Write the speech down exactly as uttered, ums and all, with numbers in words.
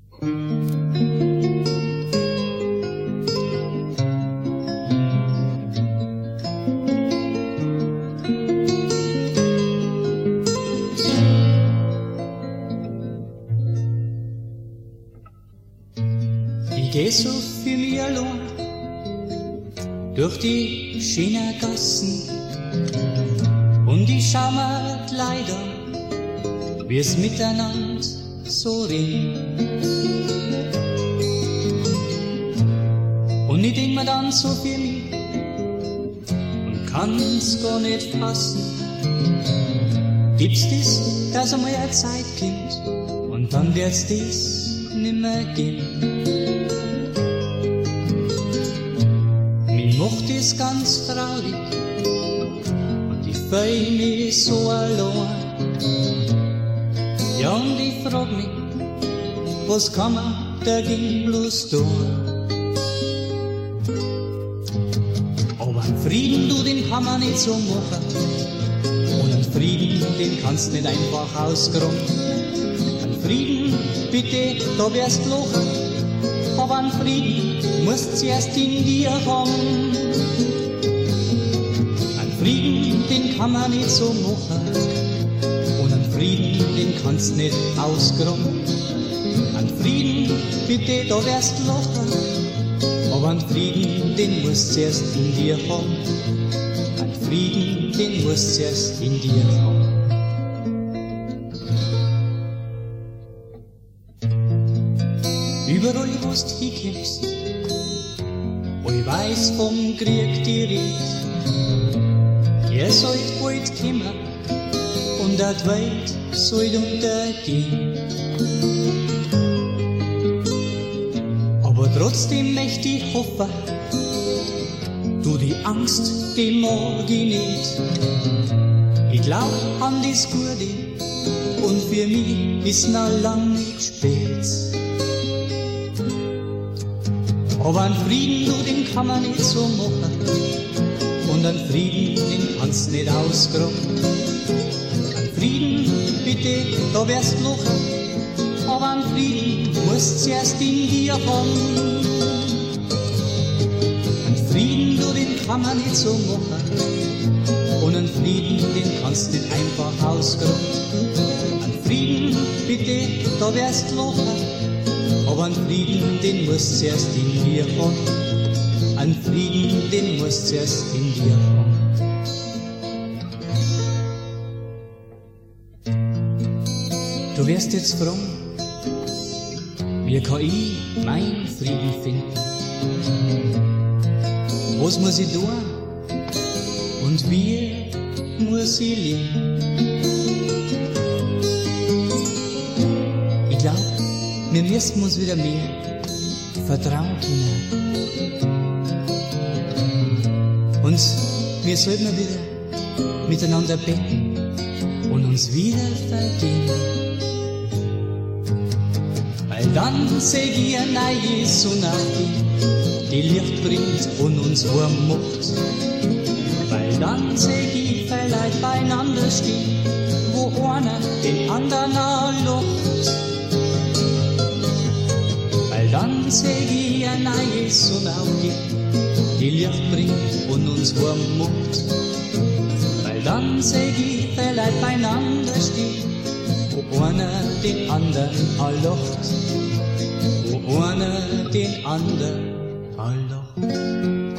Ich geh so für mich allein durch die schönen Gassen und ich schau mir die Leute an, wie es miteinander so reden. Und ich denk mir dann so für mich und kann's gar nicht fassen. Gibt's das, dass einmal eine Zeit kommt und dann wird's das nimmer geben? Mich macht das ganz traurig und ich fühl mich so allein. Ja, und ich frag mich, was kann man dagegen bloß tun? Aber einen Frieden, du, den kann man nicht so machen. Und einen Frieden, den kannst nicht einfach ausgraben. Einen Frieden, bitte, da wärst lochen. Aber einen Frieden musst zuerst in dir haben. Einen Frieden, den kann man nicht so machen. Und einen Frieden, den kannst nicht ausgraben. Einen Frieden, bitte, da wärst lochen. Aber einen Frieden, den musst zuerst in dir haben. Einen Frieden, den musst zuerst in dir haben. Überall, wo du hinkommst, wo ich weiß vom Krieg die Rede, er sollt bald kommen und auch die Welt sollt untergehen. Aber trotzdem möchte ich hoffen, du, die Angst, die mag ich nicht. Ich glaub an das Gute und für mich ist noch lang nicht spät. Aber einen Frieden, du, den kann man nicht so machen. Und einen Frieden, den kannst nicht ausgraben. Einen Frieden, bitte, da wärst lochen. Aber einen Frieden musst zuerst in dir haben. Einen Frieden, du, den kann man nicht so machen. Und einen Frieden, den kannst nicht einfach ausgraben. Einen Frieden, bitte, da wärst lochen. Aber einen Frieden, den musst zuerst in dir haben. Einen Frieden, den musst zuerst in dir haben. Du wirst jetzt fragen, wie kann ich meinen Frieden finden? Was muss ich tun? Und wie muss ich leben? Ich glaub, wir müssen uns wieder mehr vertrauen können. Und wir sollten wieder miteinander beten und uns wieder vergeben. Weil dann seh ich eine neue Sonne aufgehen, die Licht bringt und uns warm macht. Weil dann seh ich vielleicht beieinander stehen, wo einer den anderen anlacht. Dann seh ich eine neue Sonne aufgehen, die Licht bringt und uns warm macht. Weil dann seh ich vielleicht beieinander stehen, wo einer den anderen anlacht. Wo einer den anderen anlacht.